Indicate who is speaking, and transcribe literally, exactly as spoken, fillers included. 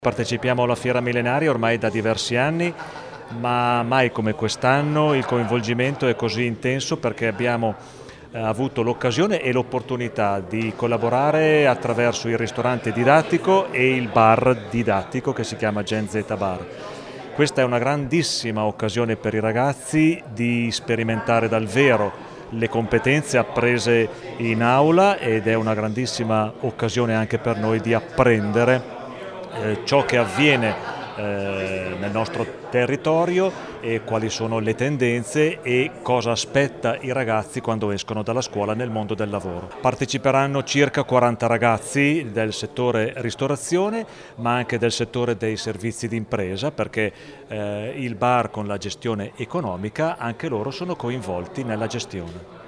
Speaker 1: Partecipiamo alla Fiera Millenaria ormai da diversi anni, ma mai come quest'anno il coinvolgimento è così intenso perché abbiamo eh, avuto l'occasione e l'opportunità di collaborare attraverso il ristorante didattico e il bar didattico che si chiama Gen Z Bar. Questa è una grandissima occasione per i ragazzi di sperimentare dal vero le competenze apprese in aula ed è una grandissima occasione anche per noi di apprendere Eh, ciò che avviene eh, nel nostro territorio e quali sono le tendenze e cosa aspetta i ragazzi quando escono dalla scuola nel mondo del lavoro. Parteciperanno circa quaranta ragazzi del settore ristorazione, ma anche del settore dei servizi d'impresa, perché eh, il bar con la gestione economica, anche loro sono coinvolti nella gestione.